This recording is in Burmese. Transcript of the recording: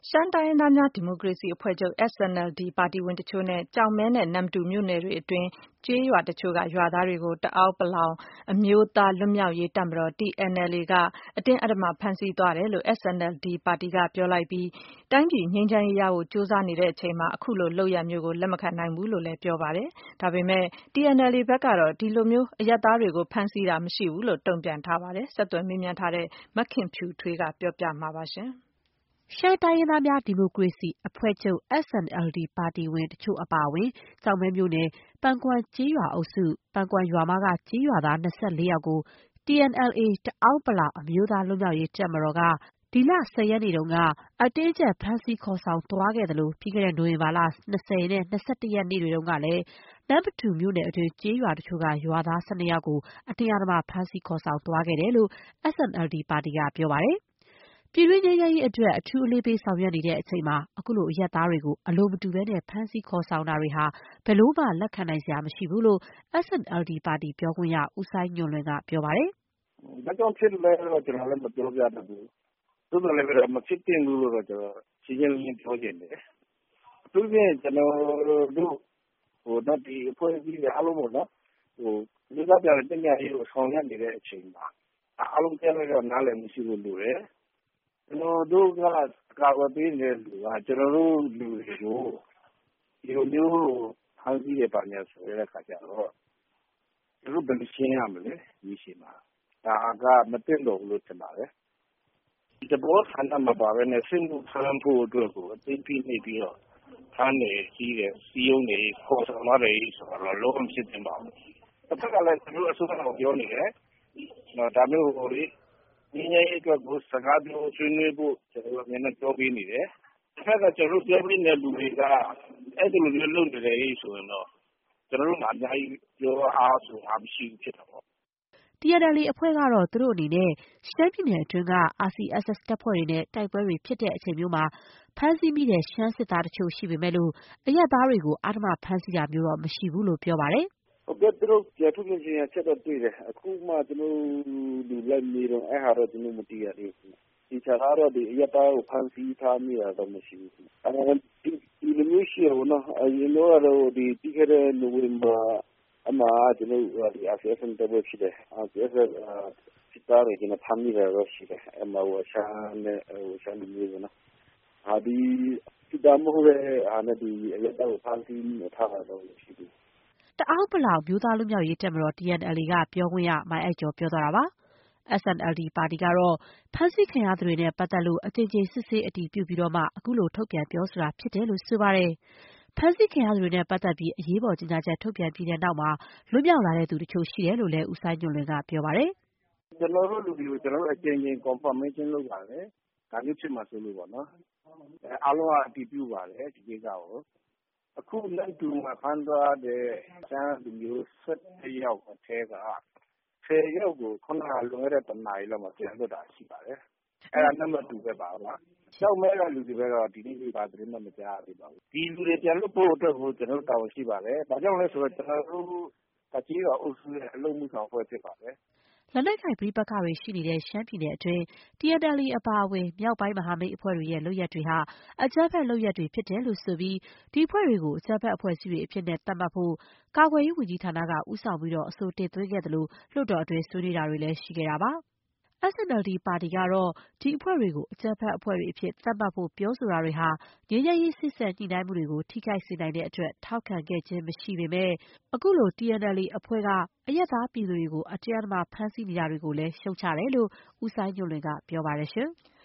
ရှမ်းတိုင်းရင်းသားများဒီမိုကရေစီအဖွဲ့ချုပ် SNLD ပါတီဝင်တချို့နဲ့ ကျောက်မဲနဲ့ နမ္မတူမြို့နယ်တွေအတွင်း ကျေးရွာတချို့က ရွာသားတွေကို တအာင်းပလောင်အမျိုးသားလွတ်မြောက်ရေးတပ်မတော် TNLA က အတင်းအဓမ္မဖမ်းဆီးသွားတယ်လို့ SNLD ပါတီကပြောလိုက်ပြီး တိုင်းပြည်ငြိမ်းချမ်းရေးရဖို့ကြိုးစားနေချိန်မှာ အခုလိုလုပ်ရပ်မျိုးကို လက်မခံနိုင်ဘူးလို့လည်းပြောပါတယ်။ ဒါပေမဲ့ TNLA ဘက်ကတော့ ဒီလိုမျိုးအရပ်သားတွေကို ဖမ်းဆီးတာမရှိဘူးလို့ တုံ့ပြန်ထားပါတယ်။ ဆက်သွယ်မေးမြန်းထားတဲ့ မခင်ဖြူထွေးက ပြောပြမှာပါ။ရှမ်းတိုင်းရင်းသားများဒီမိုကရေစီအဖွဲ့ချုပ် SNLD ပါတီဝင်တချို့အပါအဝင် ကျောက်မဲမြို့နယ် ပန်ကွမ်ကျေးရွာအုပ်စု ပန်ကွမ်ရွာမက ကျေးရွာသား ၂၄ ယောက်ကို TNLA တအာင်းပလောင်အမျိုးသားလွတ်မြောက်ရေးတပ်မတော်က ဒီလ ၁၀ ရက်နေ့က အတင်းအကျပ်ဖမ်းဆီးခေါ်ဆောင်သွားခဲ့သလို ပြီးခဲ့တဲ့ နိုဝင်ဘာလ ၂၀ နဲ့ ၂၁ ရက်နေ့တွေကလည်း နမ္မတူမြို့နယ်အတွင်း ကျေးရွာတချို့က ရွာသား ၁၂ ယောက်ကို အတင်းအဓမ္မဖမ်းဆီးခေါ်ဆောင်သွားခဲ့တယ်လို့ SNLD ပါတီကပြောပါတယ်။ ပြည်တွင်းငြိမ်းချမ်းရေးအတွက် အထူးအလေးပေးဆောင်ရွက်နေချိန်မှာ အခုလို အရပ်သားတွေကို အလိုမတူဘဲ ဖမ်းဆီးခေါ်ဆောင်တာတွေဟာ ဘယ်လိုမှ လက်ခံနိုင်စရာမရှိဘူးလို့ SNLD ပါတီပြောခွင့်ရ ဦးစိုင်းညွန့်လွင်က ပြောပါတယ်။ “ဘာကြောင့်ဖြစ်လဲတော့ ကျနော်လည်းမပြောပြတတ်ဘူး။ သို့သော်လည်းပဲမဖြစ်သင့်ဘူးလို့တော့ ကျနော်ရှင်းရှင်းလင်းလင်းပြောချင်တယ်။ အထူးသဖြင့်ကျနော်တို့ဒီအဖွဲ့အစည်းတွေအားလုံးပေါ့နော် အမျိုးသားပြန်လည်သင့်မြတ်ရေးကိုဆောင်ရွက်နေတဲ့အချိန်မှာ အားလုံးတယောက်နဲ့တယောက်နားလည်မှုရှိဖို့လိုတယ်။ ကျနော်တို့ကကာကွယ်ပေးနေတဲ့လူက ကျနော်တို့လူတွေကို ဒီလိုမျိုးဖမ်းဆီးတယ်ဘာညာဆိုတဲ့အခါကျတော့ ကျနော်တို့ဘယ်လိုရှင်းရမလဲဒီအချိန်မှာ ဒါကမသင့်တော်ဘူးလို့ထင်ပါတယ်။ ဒီသဘောဆန္ဒမပါဘဲနဲ့ စစ်မှုထမ်းဖို့အတွက်ကိုအတင်းဖိနှိပ်ပြီးတော့ဖမ်းတယ်ဆီးတယ် စည်းရုံးတယ်ခေါ်ဆောင်သွားတယ်ဆိုတာတော့လုံးဝမဖြစ်သင့်ပါဘူး။ တဖက်ကလည်းကျနော်တို့အစိုးရကိုပြောနေတယ် ဒါမျိုးငြိမ်းချမ်းရေးအတွက်ကိုစကားပြောဆွေးနွေးဖို့ကျနော်တို့အမြဲတမ်းပြောပေးနေတယ်။ တဖက်ကကျနော်တို့ပြောပေးနေတဲ့လူတွေကအဲ့ဒီလိုမျိုးလုပ်နေတယ်ဆိုရင်တော့ ကျနော်တို့မှာအများကြီးပြောအားဆိုအားမရှိဘူးဖြစ်တာပေါ့။ ” TNLA အဖွဲ့ကတော့ သူတို့အနေနဲ့ ရှမ်းပြည်နယ်အတွင်းက RCSS တပ်ဖွဲ့တွေနဲ့ တိုက်ပွဲတွေဖြစ်ချိန်မျိုးမှာ ဖမ်းဆီးမိတဲ့ ရှမ်းစစ်သားတချို့ရှိပေမဲ့ အရပ်သားတွေကို အဓမ္မဖမ်းဆီးတာမျိုးတော့ မရှိဘူးလို့ ပြောပါတယ်။ “ဟုတ်ကဲ့သူတို့ထုတ်ပြန်ကြေညာချက်တော့တွေ့တယ်။ အခုမှကျနော်တို့လိုက်မေးတော့အဲ့ဟာတော့ကျနော်တို့မသိရသေးဘူး။ သေချာတာကတော့အရပ်သားကိုဖမ်းဆီးထားမိတာတော့မရှိဘူး။ ဒီလိုမျိုးရှိတာပေါ့နော် အရင်တုန်းကတော့ပြီးခဲ့တဲ့နိုဝင်ဘာမှာကျနော်တို့RCSS နဲ့တိုက်ပွဲဖြစ်တယ်။ RCSS စစ်သားတွေဖမ်းမိတာတော့ရှိတယ်။ အဲ့မှာရှမ်းလူမျိုးတွေပေါ့နော်။ ဒီစစ်သားမဟုတ်တဲ့အရပ်သားကိုဖမ်းဆီးထားတာတော့မရှိဘူး။ ” တအာင်းပလောင်အမျိုးသားလွတ်မြောက်ရေးတပ်မတော် TNLA က ပြောခွင့်ရ မိုင်းအိုက်ကျော်ပြောသွားတာပါ။ SNLD ပါတီကတော့ ဖမ်းဆီးခံရသူတွေနဲ့ပတ်သက်လို့ အကြိမ်ကြိမ်စစ်ဆေးအတည်ပြုပြီးမှ အခုလို ထုတ်ပြန်ပြောဆိုတာဖြစ်တယ်လို့ ဆိုပါတယ်။ ဖမ်းဆီးခံရသူတွေနဲ့ပတ်သက်ပြီး အရေးပေါ်ကြေညာချက်ထုတ်ပြန်ပြီးနောက်မှာ လွတ်မြောက်လာသူတချို့ရှိတယ်လို့လည်း ဦးစိုင်းညွန့်လွင်က ပြောပါတယ်။ “ကျနော်တို့လူတွေကိုကျနော်တို့အကြိမ်ကြိမ် confirmation လုပ်ပါတယ်။ ဒါမျိုးဖြစ်မှာစိုးလို့ပေါ့နော်။ အားလုံးကအတည်ပြုပါတယ်ဒီကိစ္စကို။ အခုနမ္မတူမှာဖမ်းသွားတဲ့ရှမ်းလူမျိုး ၁၁ ယောက်ထဲက ၁၀ ယောက်ကိုခုနကလွန်ခဲ့တဲ့ ၁ နာရီလောက်မှာပြန်လွှတ်တာရှိပါတယ်။ အဲ့ဒါနမ္မတူဘက်ပါ။ ကျောက်မဲကလူတွေကတော့ ဒီနေ့ဘာသတင်းမှမကြားရသေးပါဘူး။ ဒီလူတွေပြန်လွှတ်ဖို့အတွက်ကိုကျနော်တို့တာဝန်ရှိပါတယ်။ ဘာကြောင့်လဲဆိုတော့ ကျနော်တို့ကျေးရွာအုပ်စုရဲ့အလုပ်အမှုဆောင်အဖွဲ့ဖြစ်ပါတယ်။ ” လက်နက်ကိုင်ပဋိပက္ခတွေရှိနေတဲ့ ရှမ်းပြည်နယ်အတွင်း TNLA အပါအဝင် မြောက်ပိုင်းမဟာမိတ်အဖွဲ့တွေရဲ့ လုပ်ရပ်တွေဟာ အကြမ်းဖက်လုပ်ရပ်တွေဖြစ်တယ်လို့ဆိုပြီး ဒီအဖွဲ့တွေကို အကြမ်းဖက်အဖွဲ့အစည်းတွေအဖြစ် သတ်မှတ်ဖို့ ကာကွယ်ရေးဝန်ကြီးဌာနက ဦးဆောင်ပြီး အဆိုတင်သွင်းခဲ့သလို လွှတ်တော်တွင်း ဆွေးနွေးတာတွေလည်း ရှိခဲ့တာပါ။ SNLD ပါတီကတော့ ဒီအဖွဲ့တွေကို အကြမ်းဖက်အဖွဲ့တွေအဖြစ် သတ်မှတ်ဖို့ ပြောဆိုတာတွေဟာ ငြိမ်းချမ်းရေးစေ့စပ်ညှိနှိုင်းမှုတွေကို ထိခိုက်စေနိုင်တဲ့အတွက် ထောက်ခံခဲ့ခြင်းမရှိပေမဲ့ အခုလို TNLA အဖွဲ့က အရပ်သားပြည်သူတွေကို အတင်းအဓမ္မဖမ်းဆီးနေတာတွေကိုလည်း ရှုတ်ချတယ်လို့ ဦးစိုင်းညွန့်လွင်က ပြောပါတယ်။